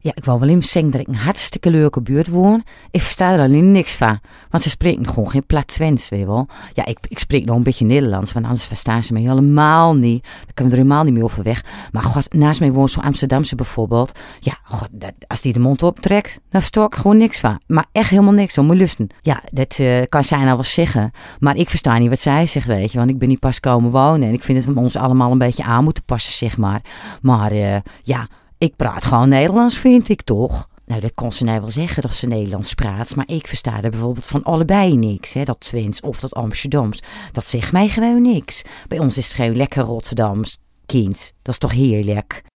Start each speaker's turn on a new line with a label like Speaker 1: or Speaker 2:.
Speaker 1: Ja, ik wou wel even zeggen dat ik een hartstikke leuke buurt woon. Ik versta er alleen niks van. Want ze spreken gewoon geen plat Twents, weet je wel. Ja, ik spreek nog een beetje Nederlands, want anders verstaan ze me helemaal niet. Dan kunnen we er helemaal niet meer over weg. Maar god, naast mij woont zo'n Amsterdamse bijvoorbeeld. Ja, god, als die de mond optrekt, dan versta ik gewoon niks van. Maar echt helemaal niks, zo moet je lusten. Ja, dat kan zij nou wel zeggen. Maar ik versta niet wat zij zegt, weet je. Want ik ben niet pas komen wonen. En ik vind dat we ons allemaal een beetje aan moeten passen, zeg maar. Maar ja... Ik praat gewoon Nederlands, vind ik toch? Nou, dat kon ze nou wel zeggen dat ze Nederlands praat. Maar ik versta er bijvoorbeeld van allebei niks. Hè? Dat Twents of dat Amsterdams. Dat zegt mij gewoon niks. Bij ons is het gewoon lekker Rotterdams kind. Dat is toch heerlijk?